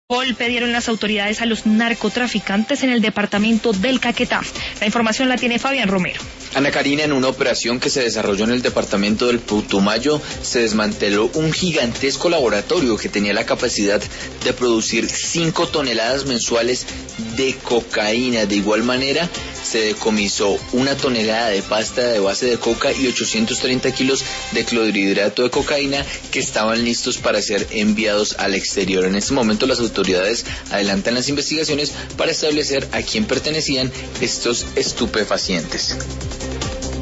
Golpe dieron las autoridades a los narcotraficantes en el departamento del Caquetá. La información la tiene Fabián Romero. Ana Karina, en una operación que se desarrolló en el departamento del Putumayo, se desmanteló un gigantesco laboratorio que tenía la capacidad de producir 5 toneladas mensuales de cocaína. De igual manera, se decomisó 1 tonelada de pasta de base de coca y 830 kilos de clorhidrato de cocaína que estaban listos para ser enviados al exterior. En este momento las autoridades adelantan las investigaciones para establecer a quién pertenecían estos estupefacientes.